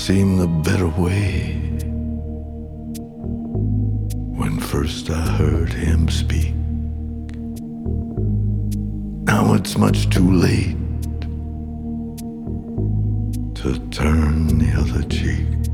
seemed the better way when first I heard him speak. Now it's much too late to turn the other cheek.